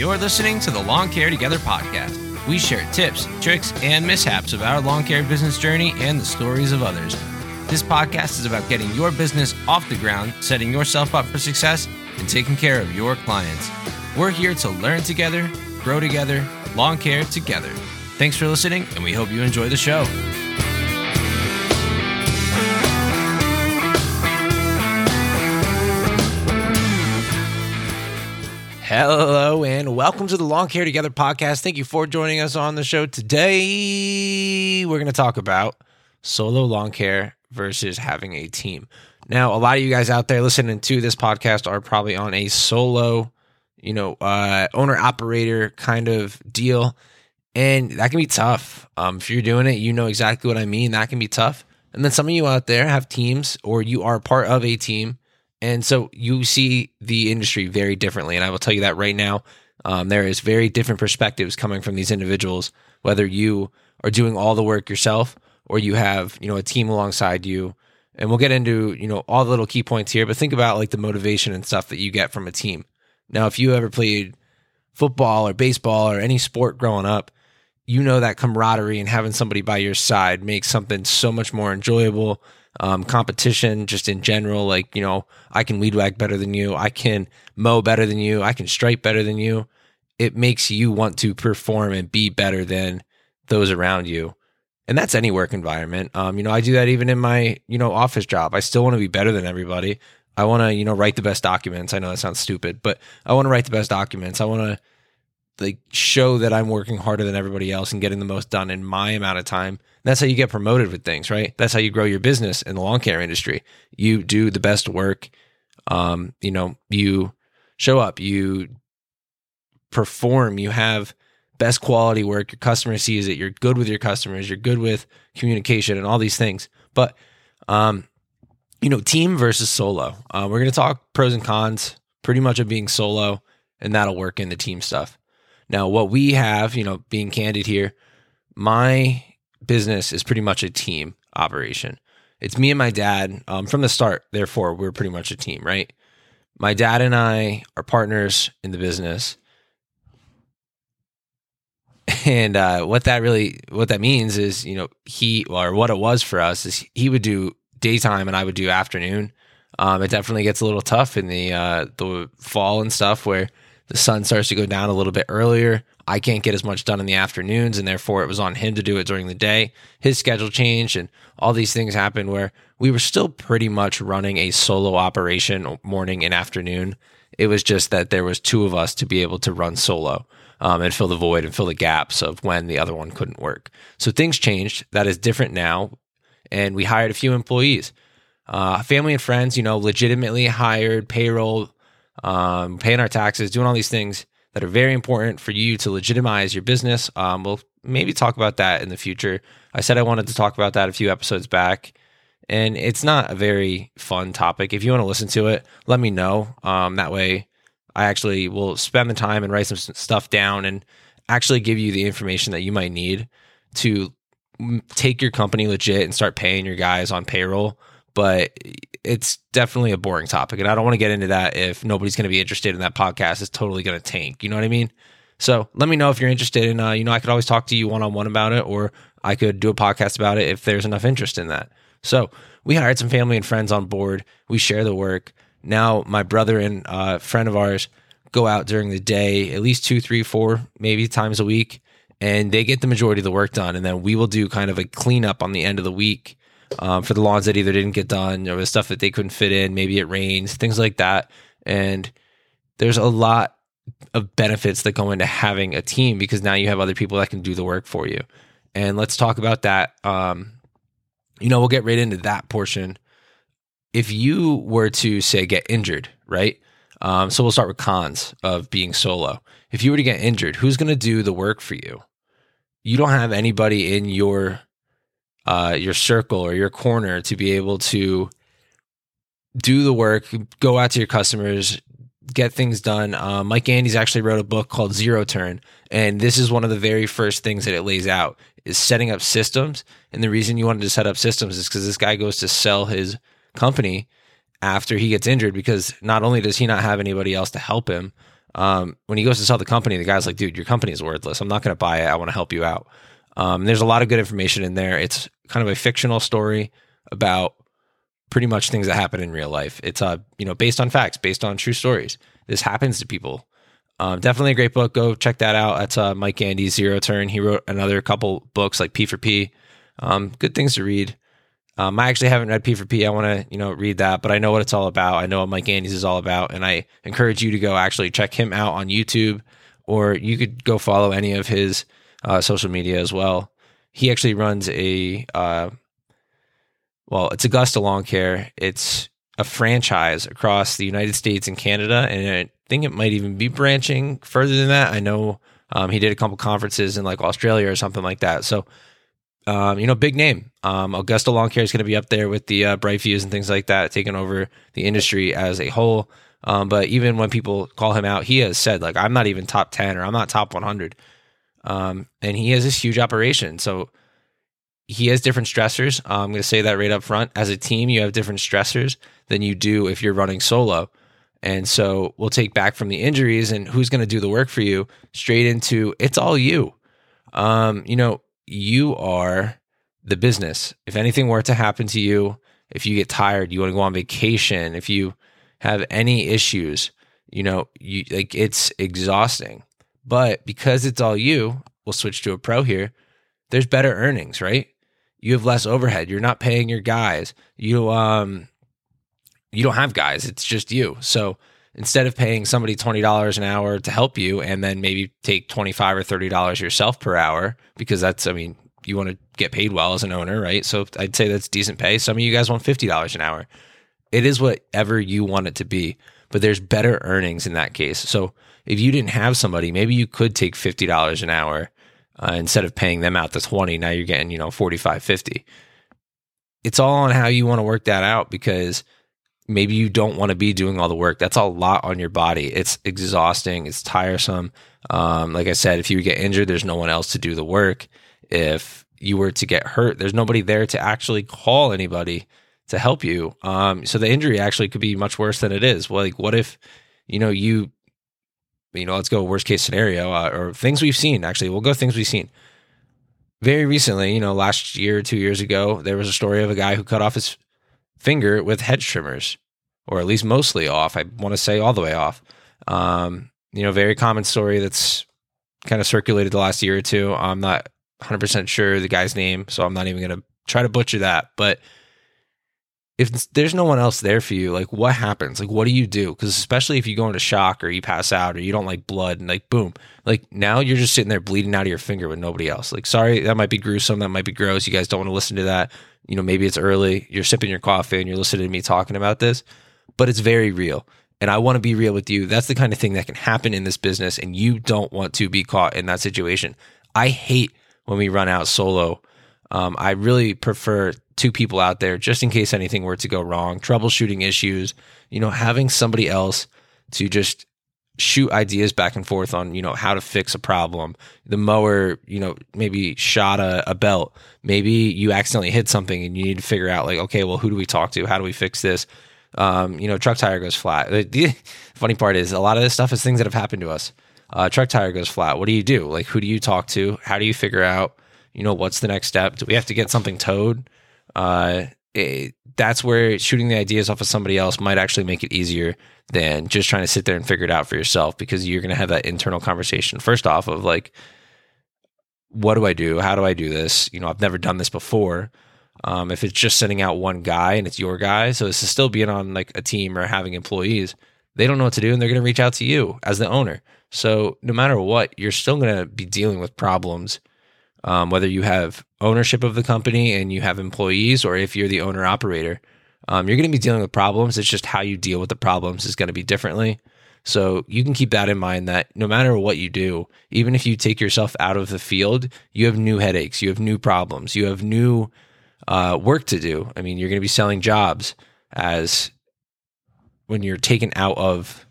You're listening to the Lawn Care Together podcast. We share tips, tricks, and mishaps of our lawn care business journey and the stories of others. This podcast is about getting your business off the ground, setting yourself up for success, and taking care of your clients. We're here to learn together, grow together, lawn care together. Thanks for listening, and we hope you enjoy the show. Hello, and welcome to the Lawn Care Together podcast. Thank you for joining us on the show today. We're going to talk about solo lawn care versus having a team. Now, a lot of you guys out there listening to this podcast are probably on a solo, owner-operator kind of deal, and that can be tough. If you're doing it, you know exactly what I mean. That can be tough. And then some of you out there have teams, or you are part of a team, and so you see the industry very differently. And I will tell you that right now. There is very different perspectives coming from these individuals, whether you are doing all the work yourself or you have, a team alongside you. And we'll get into, all the little key points here, but think about like the motivation and stuff that you get from a team. Now, if you ever played football or baseball or any sport growing up, you know that camaraderie and having somebody by your side makes something so much more enjoyable. Competition just in general, I can weed whack better than you, I can mow better than you, I can stripe better than you. It makes you want to perform and be better than those around you. And that's any work environment. I do that even in my, office job. I still want to be better than everybody. I want to, write the best documents. I know that sounds stupid, but I want to write the best documents. I want to show that I'm working harder than everybody else and getting the most done in my amount of time. That's how you get promoted with things, right? That's how you grow your business in the lawn care industry. You do the best work. You show up, you perform, you have best quality work. Your customer sees it. You're good with your customers. You're good with communication and all these things. But, team versus solo. We're going to talk pros and cons pretty much of being solo, and that'll work in the team stuff. Now, what we have, being candid here, my business is pretty much a team operation. It's me and my dad from the start. Therefore, we're pretty much a team, right? My dad and I are partners in the business. And what that means is, what it was for us is he would do daytime and I would do afternoon. It definitely gets a little tough in the fall and stuff where the sun starts to go down a little bit earlier. I can't get as much done in the afternoons, and therefore it was on him to do it during the day. His schedule changed, and all these things happened where we were still pretty much running a solo operation morning and afternoon. It was just that there was two of us to be able to run solo and fill the void and fill the gaps of when the other one couldn't work. So things changed. That is different now, and we hired a few employees. Family and friends, legitimately hired, payroll, paying our taxes, doing all these things that are very important for you to legitimize your business. We'll maybe talk about that in the future. I said I wanted to talk about that a few episodes back, and it's not a very fun topic. If you want to listen to it, let me know. That way I actually will spend the time and write some stuff down and actually give you the information that you might need to take your company legit and start paying your guys on payroll. But it's definitely a boring topic, and I don't want to get into that if nobody's going to be interested in that podcast. It's totally going to tank. You know what I mean? So let me know if you're interested in, I could always talk to you one-on-one about it, or I could do a podcast about it if there's enough interest in that. So we hired some family and friends on board. We share the work. Now my brother and a friend of ours go out during the day, at least 2, 3, 4, maybe times a week, and they get the majority of the work done. And then we will do kind of a cleanup on the end of the week for the lawns that either didn't get done or the stuff that they couldn't fit in. Maybe it rains, things like that. And there's a lot of benefits that go into having a team because now you have other people that can do the work for you. And let's talk about that. We'll get right into that portion. If you were to, say, get injured, right? So we'll start with cons of being solo. If you were to get injured, who's going to do the work for you? You don't have anybody in your circle or your corner to be able to do the work, go out to your customers, get things done. Mike Andes actually wrote a book called Zero Turn, and this is one of the very first things that it lays out is setting up systems. And the reason you wanted to set up systems is because this guy goes to sell his company after he gets injured, because not only does he not have anybody else to help him, When he goes to sell the company, the guy's like, dude, your company is worthless. I'm not going to buy it. I want to help you out. There's a lot of good information in there. It's kind of a fictional story about pretty much things that happen in real life. It's based on facts, based on true stories. This happens to people. Definitely a great book. Go check that out. That's Mike Gandy's Zero Turn. He wrote another couple books like P for P. Good things to read. I actually haven't read P for P. I want to, read that, but I know what it's all about. I know what Mike Gandy's is all about, and I encourage you to go actually check him out on YouTube, or you could go follow any of his social media as well. He actually runs it's Augusta Lawn Care. It's a franchise across the United States and Canada, and I think it might even be branching further than that. I know he did a couple conferences in like Australia or something like that. So, big name. Augusta Lawn Care is going to be up there with the Brightviews and things like that, taking over the industry as a whole. But even when people call him out, he has said, like, I'm not even top 10 or I'm not top 100. And he has this huge operation. So he has different stressors. I'm going to say that right up front. As a team, you have different stressors than you do if you're running solo. And so we'll take back from the injuries and who's going to do the work for you straight into it's all you. You are the business. If anything were to happen to you, if you get tired, you want to go on vacation, if you have any issues, it's exhausting. But because it's all you, we'll switch to a pro here. There's better earnings, right? You have less overhead. You're not paying your guys. You don't have guys. It's just you. So instead of paying somebody $20 an hour to help you and then maybe take $25 or $30 yourself per hour, because you want to get paid well as an owner, right? So I'd say that's decent pay. Some of you guys want $50 an hour. It is whatever you want it to be, but there's better earnings in that case. So if you didn't have somebody, maybe you could take $50 an hour instead of paying them out the 20. Now you're getting, 45, 50. It's all on how you want to work that out, because maybe you don't want to be doing all the work. That's a lot on your body. It's exhausting. It's tiresome. Like I said, if you get injured, there's no one else to do the work. If you were to get hurt, there's nobody there to actually call anybody to help you. So the injury actually could be much worse than it is. Well, like, what if, let's go worst case scenario, or things we've seen. Actually, we'll go things we've seen. Very recently, last year, 2 years ago, there was a story of a guy who cut off his finger with hedge trimmers, or at least mostly off. I want to say all the way off. Very common story that's kind of circulated the last year or two. I'm not 100% sure the guy's name, so I'm not even going to try to butcher that. But if there's no one else there for you, like, what happens? Like, what do you do? Because especially if you go into shock or you pass out or you don't like blood, and like, boom, like now you're just sitting there bleeding out of your finger with nobody else. Like, sorry, that might be gruesome. That might be gross. You guys don't want to listen to that. Maybe it's early. You're sipping your coffee and you're listening to me talking about this, but it's very real. And I want to be real with you. That's the kind of thing that can happen in this business, and you don't want to be caught in that situation. I hate when we run out solo. I really prefer two people out there just in case anything were to go wrong, troubleshooting issues, having somebody else to just shoot ideas back and forth on, how to fix a problem. The mower, maybe shot a belt. Maybe you accidentally hit something and you need to figure out, like, okay, well, who do we talk to? How do we fix this? Truck tire goes flat. The funny part is a lot of this stuff is things that have happened to us. Truck tire goes flat. What do you do? Like, who do you talk to? How do you figure out, what's the next step? Do we have to get something towed? That's where shooting the ideas off of somebody else might actually make it easier than just trying to sit there and figure it out for yourself, because you're going to have that internal conversation first off of like, what do I do? How do I do this? I've never done this before. If it's just sending out one guy and it's your guy, so this is still being on like a team or having employees, they don't know what to do and they're going to reach out to you as the owner. So no matter what, you're still going to be dealing with problems. Whether you have ownership of the company and you have employees, or if you're the owner operator, you're going to be dealing with problems. It's just how you deal with the problems is going to be differently. So you can keep that in mind, that no matter what you do, even if you take yourself out of the field, you have new headaches, you have new problems, you have new work to do. You're going to be selling jobs as when you're taken out of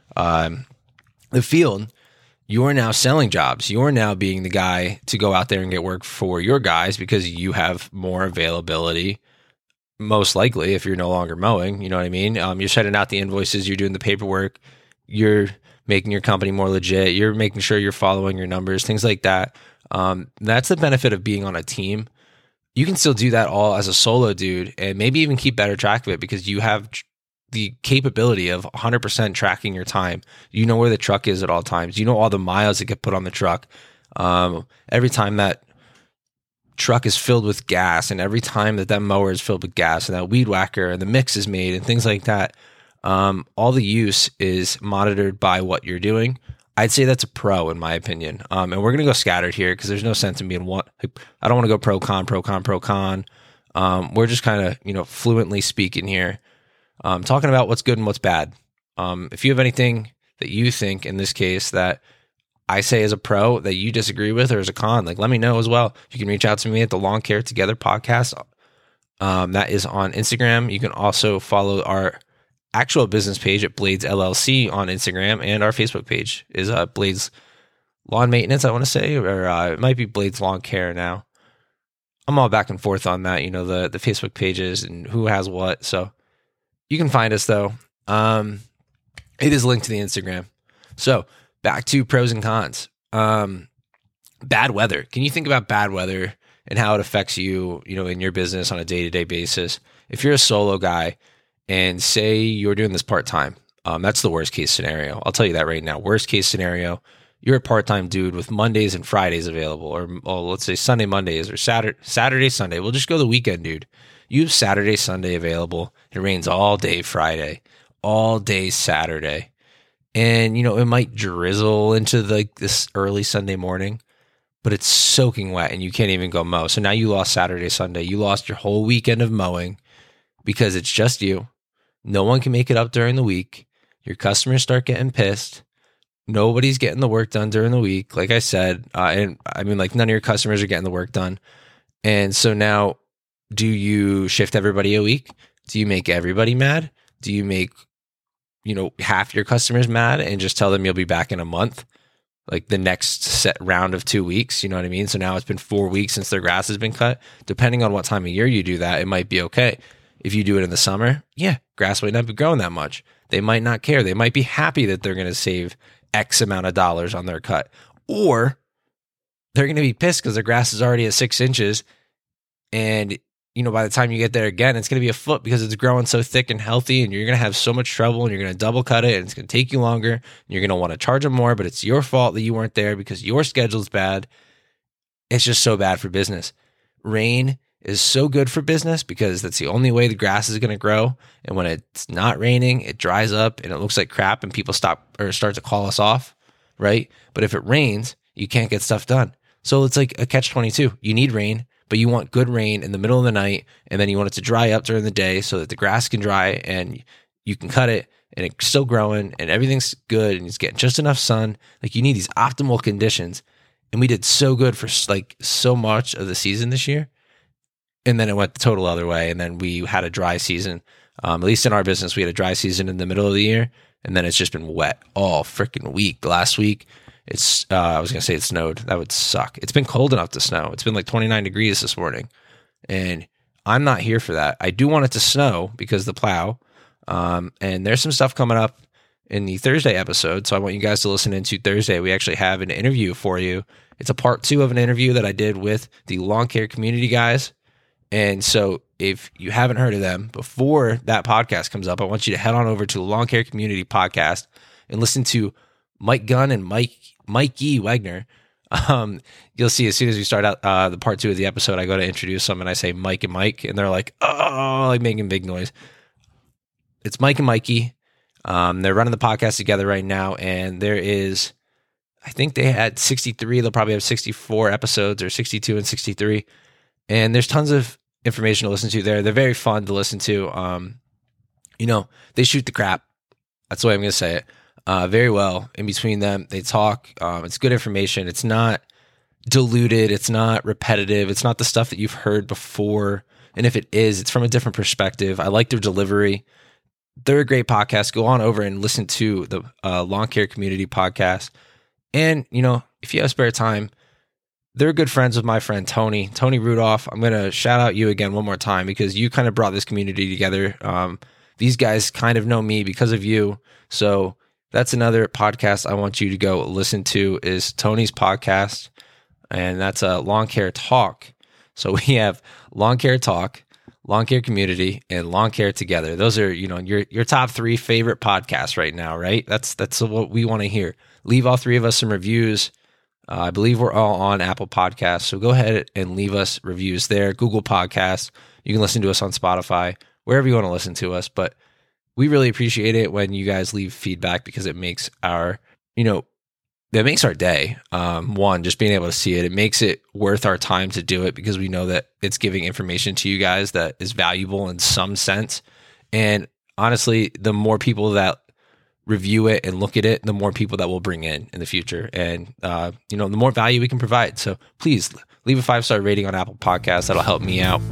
the field. You're now selling jobs. You're now being the guy to go out there and get work for your guys because you have more availability, most likely, if you're no longer mowing. You know what I mean? You're sending out the invoices. You're doing the paperwork. You're making your company more legit. You're making sure you're following your numbers, things like that. That's the benefit of being on a team. You can still do that all as a solo dude and maybe even keep better track of it because you have the capability of 100% tracking your time. You know where the truck is at all times. You know all the miles that get put on the truck. Every time that truck is filled with gas and every time that mower is filled with gas and that weed whacker and the mix is made and things like that, all the use is monitored by what you're doing. I'd say that's a pro in my opinion. And we're going to go scattered here because there's no sense in being one. I don't want to go pro con. We're just kind of, fluently speaking here, talking about what's good and what's bad. If you have anything that you think in this case that I say as a pro that you disagree with or as a con, let me know as well. You can reach out to me at the Lawn Care Together podcast. That is on Instagram. You can also follow our actual business page at Blades LLC on Instagram, and our Facebook page is Blades Lawn Maintenance, I want to say, or it might be Blades Lawn Care now. I'm all back and forth on that, the Facebook pages and who has what. So you can find us though. It is linked to the Instagram. So back to pros and cons. Bad weather. Can you think about bad weather and how it affects you, in your business on a day-to-day basis? If you're a solo guy, and say you're doing this part-time, that's the worst case scenario. I'll tell you that right now. Worst case scenario, you're a part-time dude with Mondays and Fridays available, or let's say Sunday, Mondays, or Saturday, Sunday. We'll just go the weekend, dude. You have Saturday, Sunday available. It rains all day Friday, all day Saturday. And, it might drizzle into this early Sunday morning, but it's soaking wet and you can't even go mow. So now you lost Saturday, Sunday. You lost your whole weekend of mowing because it's just you. No one can make it up during the week. Your customers start getting pissed. Nobody's getting the work done during the week. Like I said, none of your customers are getting the work done. And so now, do you shift everybody a week? Do you make everybody mad? Do you make, half your customers mad and just tell them you'll be back in a month? Like the next set round of 2 weeks, you know what I mean? So now it's been 4 weeks since their grass has been cut. Depending on what time of year you do that, it might be okay. If you do it in the summer, grass might not be growing that much. They might not care. They might be happy that they're going to save X amount of dollars on their cut. Or they're going to be pissed because their grass is already at 6 inches. And, by the time you get there again, it's going to be a foot because it's growing so thick and healthy. And you're going to have so much trouble and you're going to double cut it and it's going to take you longer. And you're going to want to charge them more, but it's your fault that you weren't there because your schedule's bad. It's just so bad for business. Rain is so good for business because that's the only way the grass is going to grow. And when it's not raining, it dries up and it looks like crap and people start to call us off, right? But if it rains, you can't get stuff done. So it's like a catch-22. You need rain, but you want good rain in the middle of the night, and then you want it to dry up during the day so that the grass can dry and you can cut it and it's still growing and everything's good and it's getting just enough sun. Like you need these optimal conditions. And we did so good for so much of the season this year. And then it went the total other way. And then we had a dry season. At least in our business, we had a dry season in the middle of the year. And then it's just been wet all freaking week. Last week, I was going to say it snowed. That would suck. It's been cold enough to snow. It's been like 29 degrees this morning. And I'm not here for that. I do want it to snow because the plow. And there's some stuff coming up in the Thursday episode. So I want you guys to listen into Thursday. We actually have an interview for you. It's a part 2 of an interview that I did with the lawn care community guys. And so if you haven't heard of them, before that podcast comes up, I want you to head on over to the Lawn Care Community Podcast and listen to Mike Gunn and Mikey Wagner. You'll see as soon as we start out the part 2 of the episode, I go to introduce them and I say Mike and Mike, and they're like, oh, like making big noise. It's Mike and Mikey. They're running the podcast together right now, and there is, I think they had 63. They'll probably have 64 episodes, or 62 and 63. And there's tons of information to listen to there. They're very fun to listen to. They shoot the crap. That's the way I'm going to say it. Very well. In between them, they talk. It's good information. It's not diluted. It's not repetitive. It's not the stuff that you've heard before. And if it is, it's from a different perspective. I like their delivery. They're a great podcast. Go on over and listen to the Lawn Care Community Podcast. And, if you have spare time, they're good friends with my friend Tony Rudolph. I'm going to shout out you again one more time because you kind of brought this community together. These guys kind of know me because of you. So That's another podcast I want you to go listen to is Tony's podcast, and that's a Lawn Care Talk. So we have Lawn Care Talk, Lawn Care Community, and Lawn Care Together. Those are, your top 3 favorite podcasts right now, right? That's what we want to hear. Leave all 3 of us some reviews. I believe we're all on Apple Podcasts, so go ahead and leave us reviews there. Google Podcasts. You can listen to us on Spotify, wherever you want to listen to us. But we really appreciate it when you guys leave feedback because it makes our day. One, just being able to see it, it makes it worth our time to do it because we know that it's giving information to you guys that is valuable in some sense. And honestly, the more people that review it and look at it, the more people that we'll bring in the future. And, the more value we can provide. So please leave a 5-star rating on Apple Podcasts. That'll help me out.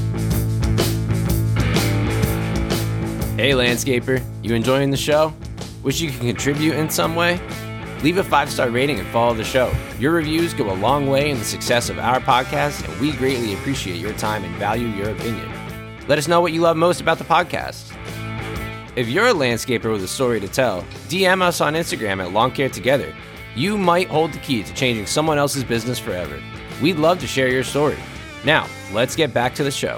Hey, landscaper, you enjoying the show? Wish you could contribute in some way? Leave a 5-star rating and follow the show. Your reviews go a long way in the success of our podcast, and we greatly appreciate your time and value your opinion. Let us know what you love most about the podcast. If you're a landscaper with a story to tell, DM us on Instagram at Lawn Care Together. You might hold the key to changing someone else's business forever. We'd love to share your story. Now, let's get back to the show.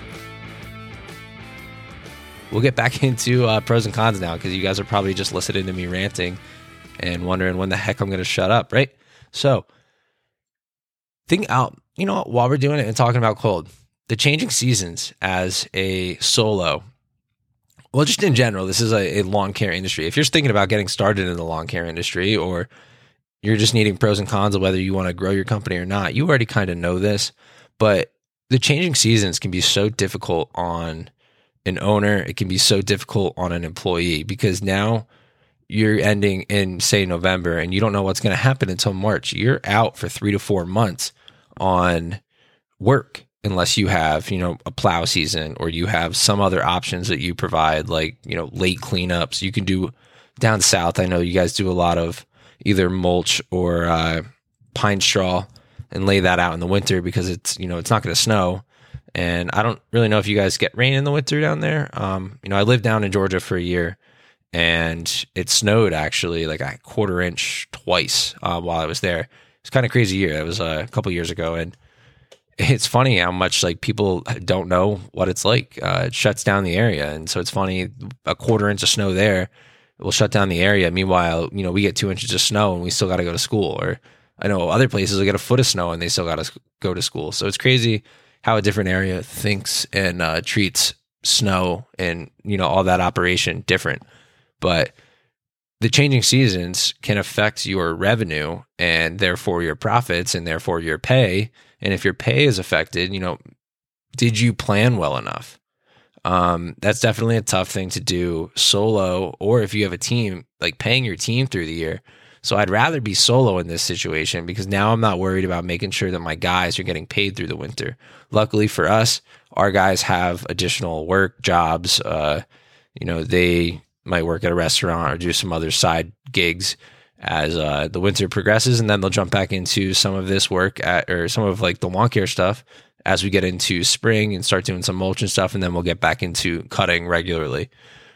We'll get back into pros and cons now because you guys are probably just listening to me ranting and wondering when the heck I'm going to shut up, right? So, think out, while we're doing it and talking about cold, the changing seasons as a solo. Well, just in general, this is a lawn care industry. If you're thinking about getting started in the lawn care industry or you're just needing pros and cons of whether you want to grow your company or not, you already kind of know this. But the changing seasons can be so difficult on an owner. It can be so difficult on an employee because now you're ending in, say, November and you don't know what's going to happen until March. You're out for 3 to 4 months on work. Unless you have, a plow season or you have some other options that you provide, like, late cleanups. You can do down south. I know you guys do a lot of either mulch or pine straw and lay that out in the winter because it's, it's not going to snow. And I don't really know if you guys get rain in the winter down there. I lived down in Georgia for a year and it snowed actually like a 1/4 inch twice while I was there. It's kind of crazy year. It was a couple years ago. And it's funny how much like people don't know what it's like. It shuts down the area. And so it's funny, a 1/4 inch of snow there will shut down the area. Meanwhile, we get 2 inches of snow and we still got to go to school. Or I know other places will get a foot of snow and they still got to go to school. So it's crazy how a different area thinks and treats snow and, all that operation different. But the changing seasons can affect your revenue and therefore your profits and therefore your pay. And if your pay is affected, did you plan well enough? That's definitely a tough thing to do solo, or if you have a team, like paying your team through the year. So I'd rather be solo in this situation because now I'm not worried about making sure that my guys are getting paid through the winter. Luckily for us, our guys have additional work jobs. They might work at a restaurant or do some other side gigs as the winter progresses, and then they'll jump back into some of this work or some of like the lawn care stuff as we get into spring and start doing some mulch and stuff, and then we'll get back into cutting regularly.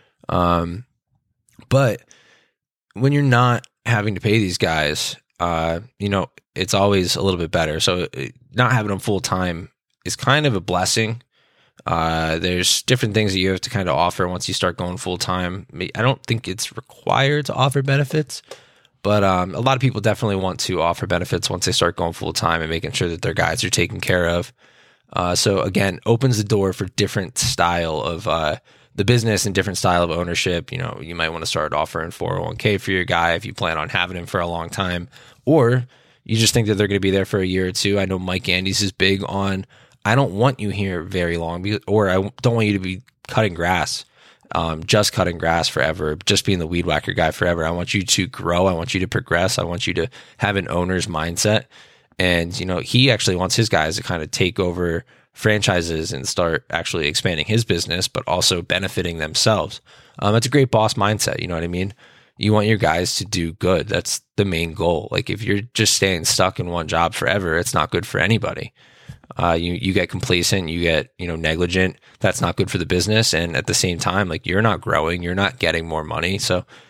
But when you're not having to pay these guys, it's always a little bit better. So not having them full time is kind of a blessing. There's different things that you have to kind of offer once you start going full time. I don't think it's required to offer benefits, but a lot of people definitely want to offer benefits once they start going full time and making sure that their guys are taken care of. So again, opens the door for different style of the business and different style of ownership. You might want to start offering 401k for your guy if you plan on having him for a long time, or you just think that they're going to be there for a year or two. I know Mike Andes is big on, I don't want you here very long, or I don't want you to be cutting grass, just cutting grass forever, just being the weed whacker guy forever. I want you to grow. I want you to progress. I want you to have an owner's mindset. And, he actually wants his guys to kind of take over franchises and start actually expanding his business, but also benefiting themselves. That's a great boss mindset. You know what I mean? You want your guys to do good. That's the main goal. Like if you're just staying stuck in one job forever, it's not good for anybody. You get complacent, you get, negligent. That's not good for the business. And at the same time, like you're not growing, you're not getting more money. So,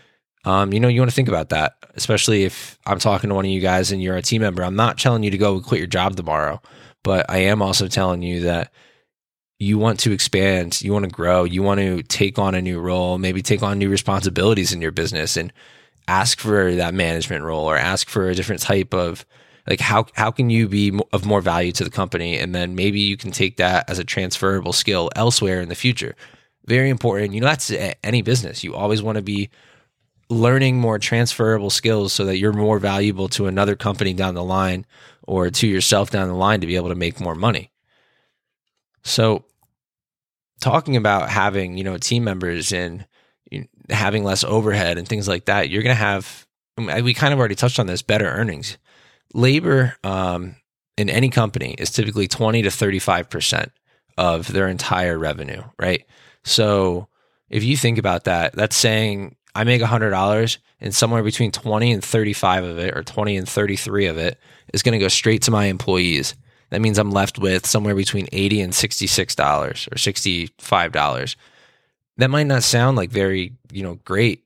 You want to think about that, especially if I'm talking to one of you guys and you're a team member. I'm not telling you to go quit your job tomorrow, but I am also telling you that you want to expand, you want to grow, you want to take on a new role, maybe take on new responsibilities in your business and ask for that management role or ask for a different type of, like, how can you be of more value to the company? And then maybe you can take that as a transferable skill elsewhere in the future. Very important. That's any business. You always want to be learning more transferable skills so that you're more valuable to another company down the line or to yourself down the line to be able to make more money. So talking about having, team members and having less overhead and things like that, you're going to have, we kind of already touched on this, better earnings. Labor in any company is typically 20 to 35% of their entire revenue, right? So if you think about that, that's saying I make $100 and somewhere between 20 and 35 of it, or 20 and 33 of it, is going to go straight to my employees. That means I'm left with somewhere between $80 and $66 or $65. That might not sound like very, great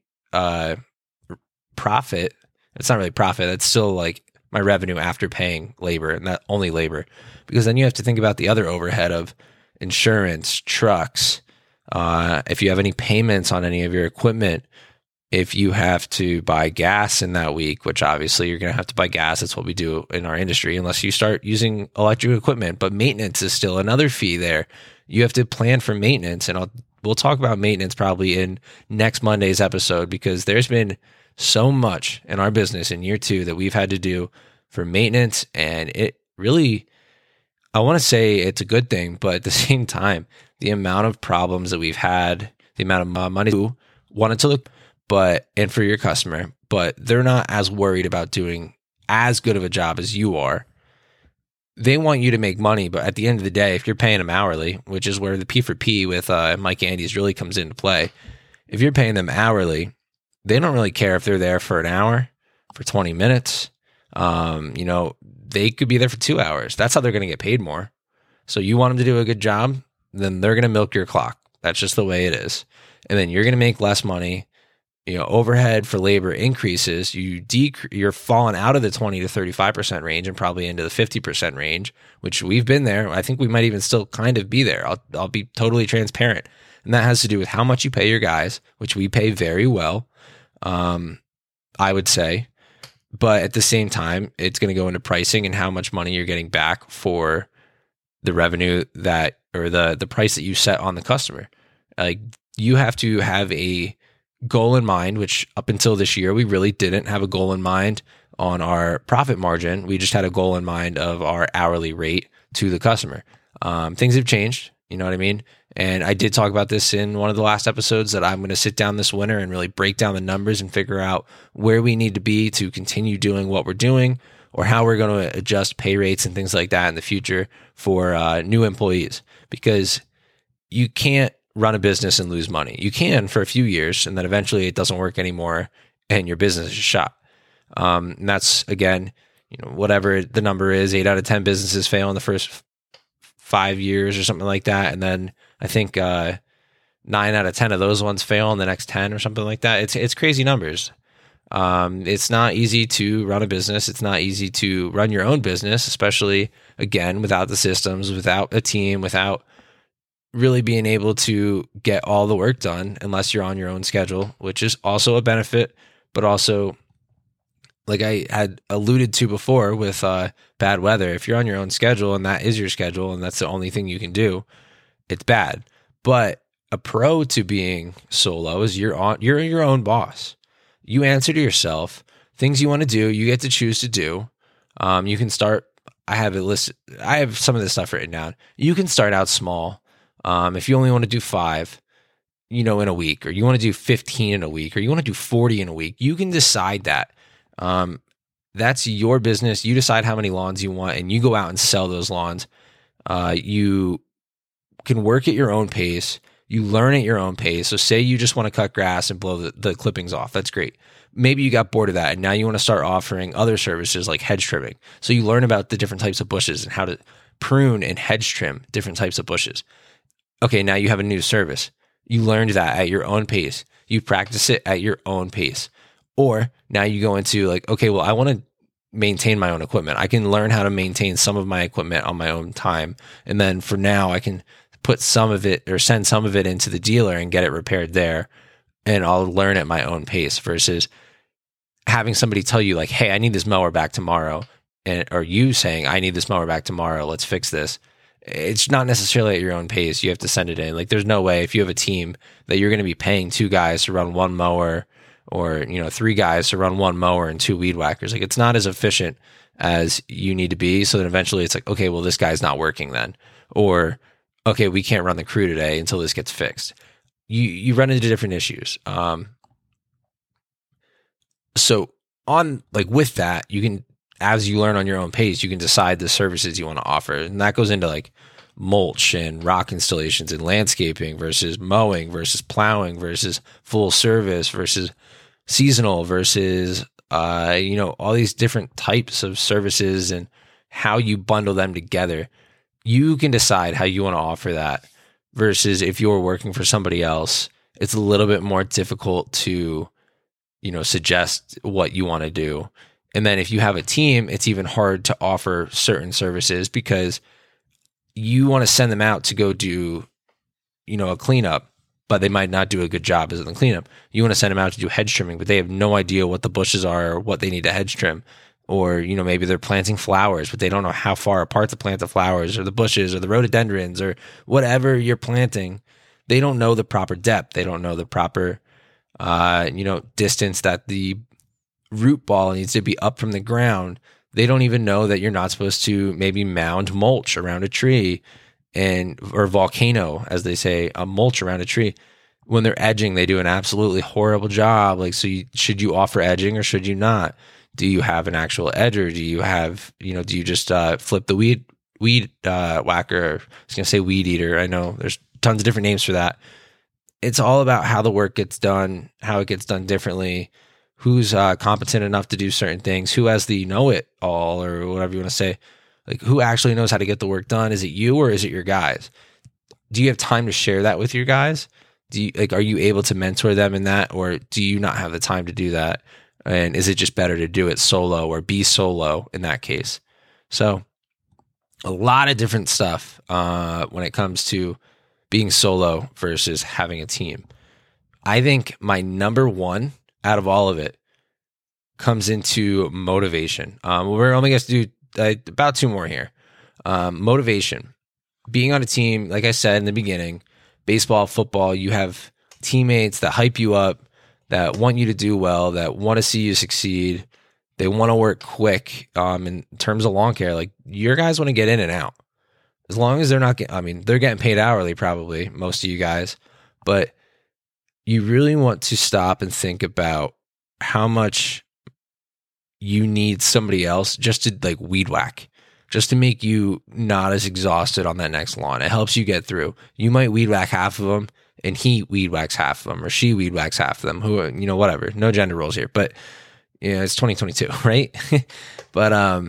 profit. It's not really profit. That's still like my revenue after paying labor, and not only labor, because then you have to think about the other overhead of insurance, trucks, if you have any payments on any of your equipment, if you have to buy gas in that week, which obviously you're going to have to buy gas. That's what we do in our industry, unless you start using electric equipment. But maintenance is still another fee there. You have to plan for maintenance, and we'll talk about maintenance probably in next Monday's episode, because there's been so much in our business in year 2 that we've had to do for maintenance, and it really, I want to say it's a good thing, but at the same time, the amount of problems that we've had, the amount of money you wanted to look, and for your customer, but they're not as worried about doing as good of a job as you are. They want you to make money, but at the end of the day, if you're paying them hourly, which is where the P for P with Mike Andes really comes into play, if you're paying them hourly, they don't really care if they're there for an hour, for 20 minutes. They could be there for 2 hours. That's how they're going to get paid more. So you want them to do a good job, then they're going to milk your clock. That's just the way it is. And then you're going to make less money. Overhead for labor increases. You're falling out of the 20 to 35% range and probably into the 50% range, which we've been there. I think we might even still kind of be there. I'll be totally transparent. And that has to do with how much you pay your guys, which we pay very well, I would say. But at the same time, it's going to go into pricing and how much money you're getting back for the revenue or the price that you set on the customer. Like, you have to have a goal in mind, which up until this year, we really didn't have a goal in mind on our profit margin. We just had a goal in mind of our hourly rate to the customer. Things have changed, you know what I mean? And I did talk about this in one of the last episodes, that I'm going to sit down this winter and really break down the numbers and figure out where we need to be to continue doing what we're doing, or how we're going to adjust pay rates and things like that in the future for new employees. Because you can't run a business and lose money. You can for a few years, and then eventually it doesn't work anymore and your business is shot. And that's, again, whatever the number is, 8 out of 10 businesses fail in the first 5 years or something like that. And then I think 9 out of 10 of those ones fail in the next 10 or something like that. It's crazy numbers. It's not easy to run a business. It's not easy to run your own business, especially, again, without the systems, without a team, without really being able to get all the work done, unless you're on your own schedule, which is also a benefit, but also, like I had alluded to before with bad weather, if you're on your own schedule and that is your schedule and that's the only thing you can do, it's bad. But a pro to being solo is you're your own boss. You answer to yourself. Things you want to do, you get to choose to do. You can start. I have a list. I have some of this stuff written down. You can start out small. If you only want to do 5, in a week, or you want to do 15 in a week, or you want to do 40 in a week, you can decide that. That's your business. You decide how many lawns you want, and you go out and sell those lawns. You can work at your own pace. You learn at your own pace. So say you just want to cut grass and blow the clippings off. That's great. Maybe you got bored of that, and now you want to start offering other services like hedge trimming. So you learn about the different types of bushes and how to prune and hedge trim different types of bushes. Okay, now you have a new service. You learned that at your own pace. You practice it at your own pace. Or now you go into like, okay, well, I want to maintain my own equipment. I can learn how to maintain some of my equipment on my own time. And then for now, I can put some of it or send some of it into the dealer and get it repaired there. And I'll learn at my own pace versus having somebody tell you like, hey, I need this mower back tomorrow. Or you saying, I need this mower back tomorrow. Let's fix this. It's not necessarily at your own pace. You have to send it in. Like there's no way if you have a team that you're going to be paying 2 guys to run 1 mower or, 3 guys to run 1 mower and 2 weed whackers. Like it's not as efficient as you need to be. So then eventually it's like, okay, well, this guy's not working then. Or, okay, we can't run the crew today until this gets fixed. You run into different issues. So on like with that, you can, as you learn on your own pace, you can decide the services you want to offer. And that goes into like mulch and rock installations and landscaping versus mowing versus plowing versus full service versus seasonal versus, all these different types of services and how you bundle them together. You can decide how you want to offer that versus if you're working for somebody else, it's a little bit more difficult to, suggest what you want to do. And then if you have a team, it's even hard to offer certain services because you want to send them out to go do, a cleanup, but they might not do a good job as in the cleanup. You want to send them out to do hedge trimming, but they have no idea what the bushes are or what they need to hedge trim. Or, maybe they're planting flowers, but they don't know how far apart to plant the flowers or the bushes or the rhododendrons or whatever you're planting. They don't know the proper depth. They don't know the proper, distance that the root ball needs to be up from the ground. They don't even know that you're not supposed to maybe mound mulch around a tree or volcano, as they say, a mulch around a tree. When they're edging, they do an absolutely horrible job. Like, so should you offer edging or should you not? Do you have an actual edger? Do you have, do you just flip the weed whacker? I was going to say weed eater. I know there's tons of different names for that. It's all about how the work gets done, how it gets done differently, who's competent enough to do certain things, who has the know-it-all or whatever you want to say. Like, who actually knows how to get the work done? Is it you or is it your guys? Do you have time to share that with your guys? Are you able to mentor them in that, or do you not have the time to do that? And is it just better to do it solo or be solo in that case? So a lot of different stuff when it comes to being solo versus having a team. I think my number one out of all of it comes into motivation. We're only going to do about 2 more here. Motivation. Being on a team, like I said in the beginning, baseball, football, you have teammates that hype you up, that want you to do well, that want to see you succeed. They want to work quick in terms of lawn care. Like, your guys want to get in and out. As long as they're not they're getting paid hourly probably, most of you guys. But you really want to stop and think about how much you need somebody else just to like weed whack, just to make you not as exhausted on that next lawn. It helps you get through. You might weed whack half of them and he weed whacks half of them, or she weed whacks half of them, who, whatever. No gender roles here, but it's 2022, right? But,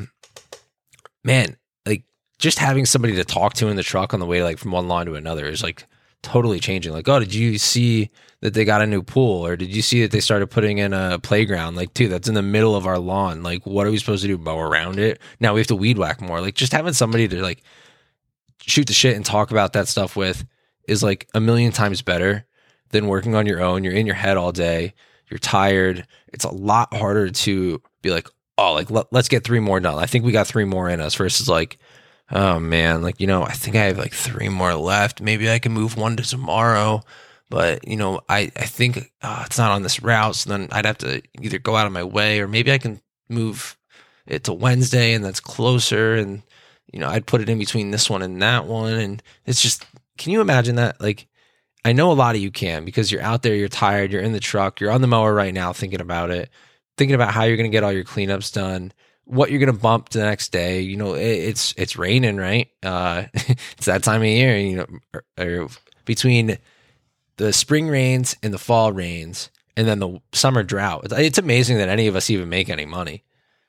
man, like, just having somebody to talk to in the truck on the way, like, from one lawn to another is like totally changing. Like, oh, did you see that they got a new pool? Or did you see that they started putting in a playground? Like, dude, that's in the middle of our lawn. Like, what are we supposed to do? Mow around it? Now we have to weed whack more. Like, just having somebody to like shoot the shit and talk about that stuff with is like a million times better than working on your own. You're in your head all day. You're tired. It's a lot harder to be like, oh, like, let's get 3 more done. I think we got 3 more in us versus like, oh man, like, I think I have like 3 more left. Maybe I can move 1 to tomorrow, but I think it's not on this route. So then I'd have to either go out of my way, or maybe I can move it to Wednesday and that's closer. And, I'd put it in between this one and that one. And it's just, can you imagine that? Like, I know a lot of you can, because you're out there, you're tired, you're in the truck, you're on the mower right now thinking about it, thinking about how you're going to get all your cleanups done, what you're going to bump the next day. It's raining, right? It's that time of year, or between the spring rains and the fall rains and then the summer drought. It's amazing that any of us even make any money.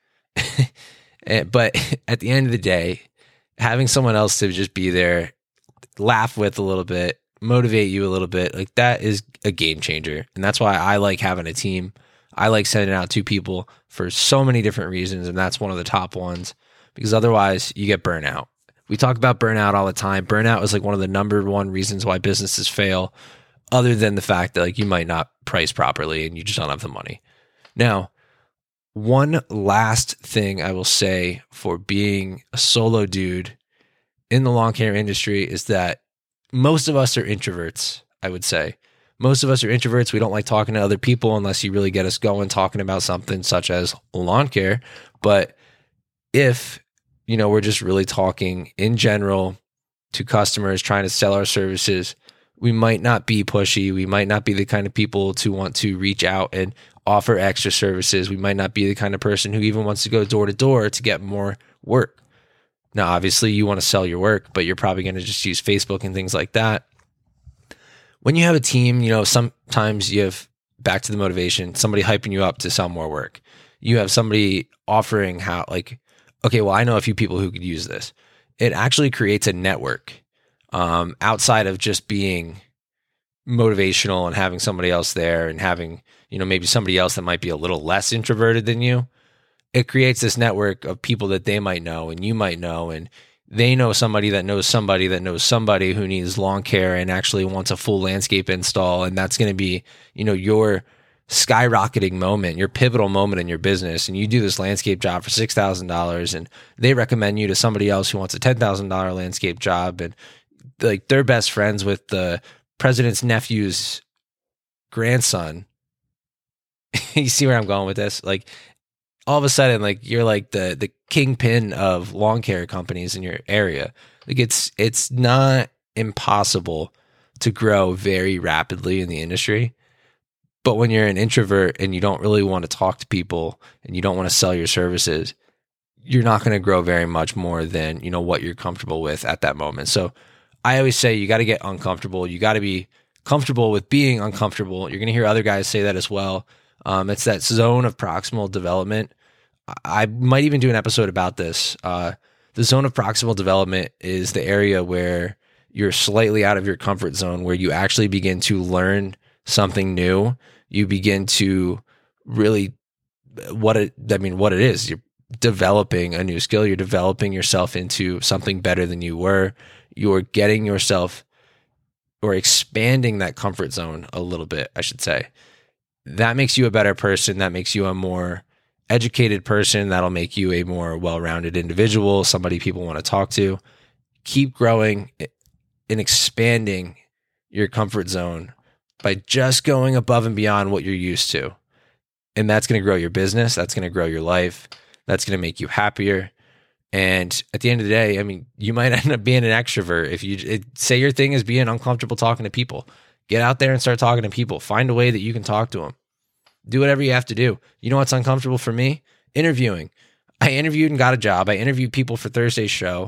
But at the end of the day, having someone else to just be there, laugh with a little bit, motivate you a little bit, like, that is a game changer. And that's why I like having a team. I like sending out 2 people for so many different reasons, and that's one of the top ones, because otherwise you get burnout. We talk about burnout all the time. Burnout is like one of the number one reasons why businesses fail, other than the fact that like you might not price properly and you just don't have the money. Now, one last thing I will say for being a solo dude in the lawn care industry is that most of us are introverts, I would say. Most of us are introverts. We don't like talking to other people unless you really get us going talking about something such as lawn care. But if, we're just really talking in general to customers, trying to sell our services, we might not be pushy. We might not be the kind of people to want to reach out and offer extra services. We might not be the kind of person who even wants to go door to door to get more work. Now, obviously, you want to sell your work, but you're probably going to just use Facebook and things like that. When you have a team, sometimes you have, back to the motivation, somebody hyping you up to sell more work. You have somebody offering okay, well, I know a few people who could use this. It actually creates a network outside of just being motivational and having somebody else there and having, maybe somebody else that might be a little less introverted than you. It creates this network of people that they might know and you might know, and they know somebody that knows somebody that knows somebody who needs lawn care and actually wants a full landscape install. And that's going to be, your skyrocketing moment, your pivotal moment in your business. And you do this landscape job for $6,000 and they recommend you to somebody else who wants a $10,000 landscape job. And like they're best friends with the president's nephew's grandson. You see where I'm going with this? Like all of a sudden, like you're like the kingpin of lawn care companies in your area. Like it's not impossible to grow very rapidly in the industry. But when you're an introvert and you don't really want to talk to people and you don't want to sell your services, you're not going to grow very much more than, what you're comfortable with at that moment. So I always say you got to get uncomfortable. You got to be comfortable with being uncomfortable. You're going to hear other guys say that as well. It's that zone of proximal development. I might even do an episode about this. The zone of proximal development is the area where you're slightly out of your comfort zone, where you actually begin to learn something new. You begin to really what it is. You're developing a new skill. You're developing yourself into something better than you were. You're getting yourself or expanding that comfort zone a little bit, I should say. That makes you a better person. That makes you a more educated person. That'll make you a more well-rounded individual, somebody people want to talk to. Keep growing and expanding your comfort zone by just going above and beyond what you're used to. And that's going to grow your business. That's going to grow your life. That's going to make you happier. And at the end of the day, you might end up being an extrovert. If you say your thing is being uncomfortable talking to people, get out there and start talking to people. Find a way that you can talk to them. Do whatever you have to do. You know what's uncomfortable for me? Interviewing. I interviewed and got a job. I interviewed people for Thursday's show.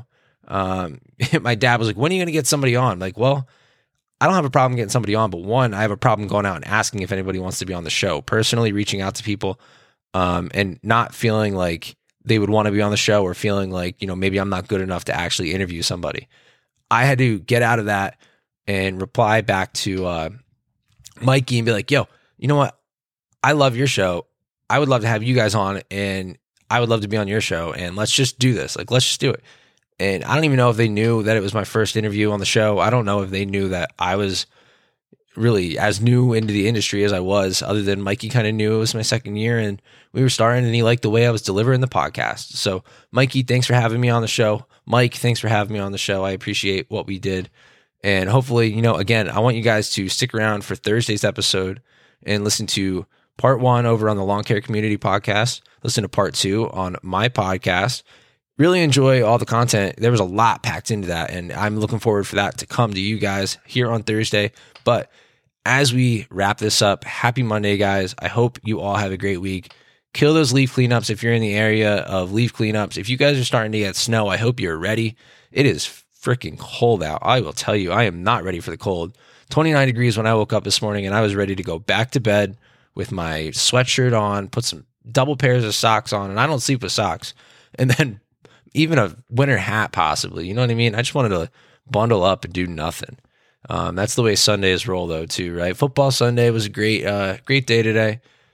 My dad was like, when are you going to get somebody on? I'm like, well, I don't have a problem getting somebody on, but one, I have a problem going out and asking if anybody wants to be on the show. Personally, reaching out to people and not feeling like they would want to be on the show, or feeling like, maybe I'm not good enough to actually interview somebody. I had to get out of that and reply back to Mikey and be like, yo, you know what? I love your show. I would love to have you guys on, and I would love to be on your show, and let's just do this. Like, let's just do it. And I don't even know if they knew that it was my first interview on the show. I don't know if they knew that I was really as new into the industry as I was, other than Mikey kind of knew it was my second year and we were starting, and he liked the way I was delivering the podcast. So Mikey, thanks for having me on the show. Mike, thanks for having me on the show. I appreciate what we did. And hopefully, again, I want you guys to stick around for Thursday's episode and listen to part 1 over on the Lawn Care Community podcast. Listen to part 2 on my podcast. Really enjoy all the content. There was a lot packed into that, and I'm looking forward for that to come to you guys here on Thursday. But as we wrap this up, happy Monday, guys. I hope you all have a great week. Kill those leaf cleanups if you're in the area of leaf cleanups. If you guys are starting to get snow, I hope you're ready. It is freaking cold out. I will tell you, I am not ready for the cold. 29 degrees when I woke up this morning, and I was ready to go back to bed with my sweatshirt on, put some double pairs of socks on, and I don't sleep with socks. And then even a winter hat, possibly. You know what I mean? I just wanted to bundle up and do nothing. That's the way Sundays roll, though, too, right? Football Sunday was a great day today.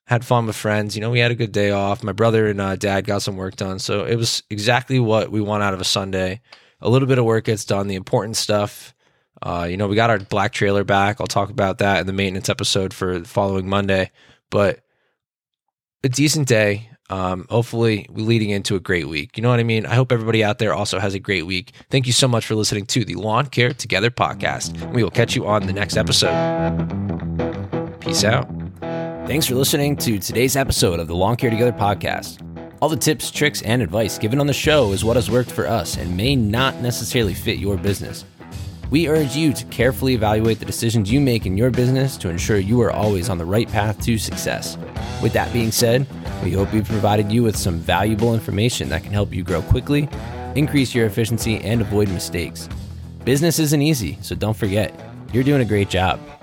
had fun with friends. We had a good day off. My brother and dad got some work done. So it was exactly what we want out of a Sunday. A little bit of work gets done, the important stuff. We got our black trailer back. I'll talk about that in the maintenance episode for the following Monday. But a decent day. Hopefully we're leading into a great week. You know what I mean? I hope everybody out there also has a great week. Thank you so much for listening to the Lawn Care Together podcast. We will catch you on the next episode. Peace out. Thanks for listening to today's episode of the Lawn Care Together podcast. All the tips, tricks, and advice given on the show is what has worked for us and may not necessarily fit your business. We urge you to carefully evaluate the decisions you make in your business to ensure you are always on the right path to success. With that being said, we hope we've provided you with some valuable information that can help you grow quickly, increase your efficiency, and avoid mistakes. Business isn't easy, so don't forget, you're doing a great job.